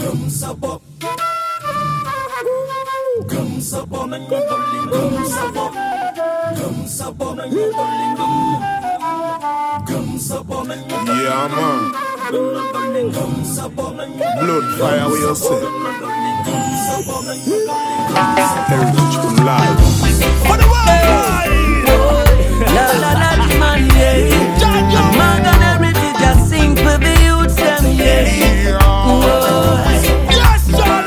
Yeah, man. Blood, fire, we all say. Heritage from life. For the world! La la la, man, yeah. Among and heritage, just sing for the youths, them, yeah. Yes,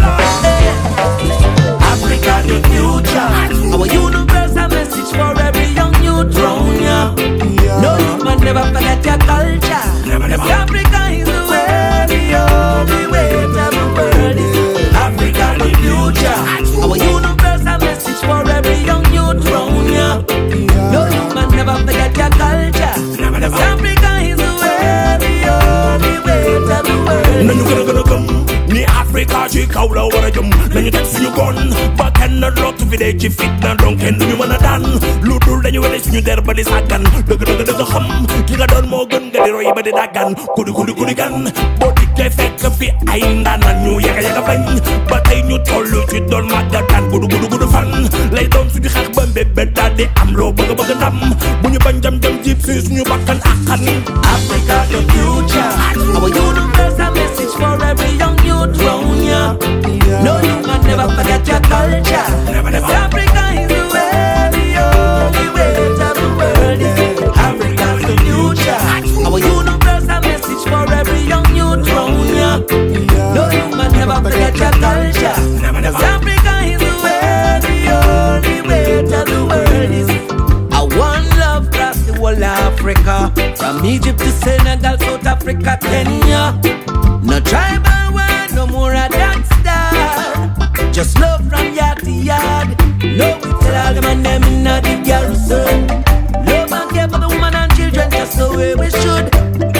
Africa, the future. Our universal message for every young youth round ya. No youth man never forget your culture. Africa is the way, the only way to the world is Africa, the future. Our universal message for every young youth round ya. No youth man never forget your culture. Africa is the way, the only way to the world. Now you gonna come. Ni Africa, she call out what I jump. Then you text your gun. But cannot lock to village, you fit now, don't can you wanna done. Ludo, then you wanna see you there, but it's a gun. Look at the hum. Kill a done more gun, get it right, but it's a gun. Could gun. But it can fake a fit, I ain't done a new yaga fine. But I knew told you, you don't matter than good fun. Lay down to the hack, but better the amlo, but the dam. When you bang jam gypsies, new back and akan. Africa, the future. Our universal message for every young youth round ya. No you man never forget your culture. Africa is the way, the only way to the world is Africa's the future. Our universal message for every young youth round ya. No you man never forget your culture. Africa is the way, the only way to the world is a one love across the whole Africa. From Egypt to Senegal, South Africa, Kenya. No tribal war, no more of that star. Just love from yard to yard. Love we tell all them and them in the garrison. Love and care for the woman and children just the way we should.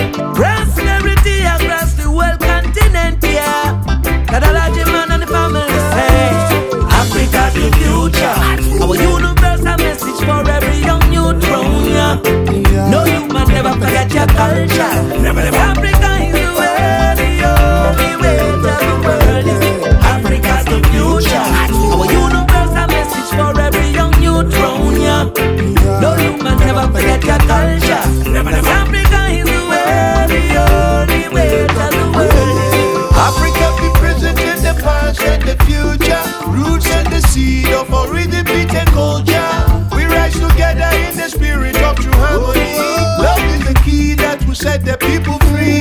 Prosperity across the whole continent, yeah. That all the man and the family say Africa the future. Our universal message for every young youth round ya. No you man never forget your culture. Africa is the way, the only way to the world is Africa's the future. Our universal message for every young youth round ya. No you man never forget your culture. Africa is the way, the only way to the world is Africa be present in the past and the future. Roots and the seed of our rhythm, beat and culture. We rise together in the spirit of true harmony. Love is the key that will set the people free.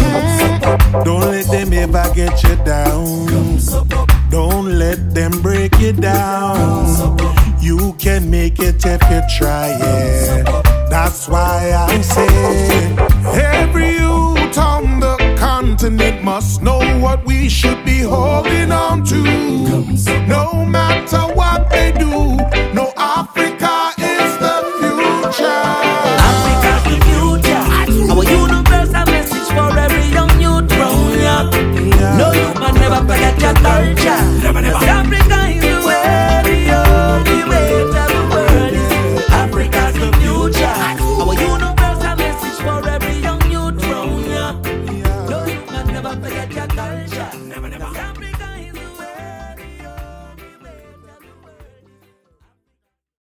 Don't let them ever get you down. Don't let them break you down. You can make it if you try it. That's why I say every youth on the continent must know what we should be holding on to. No matter what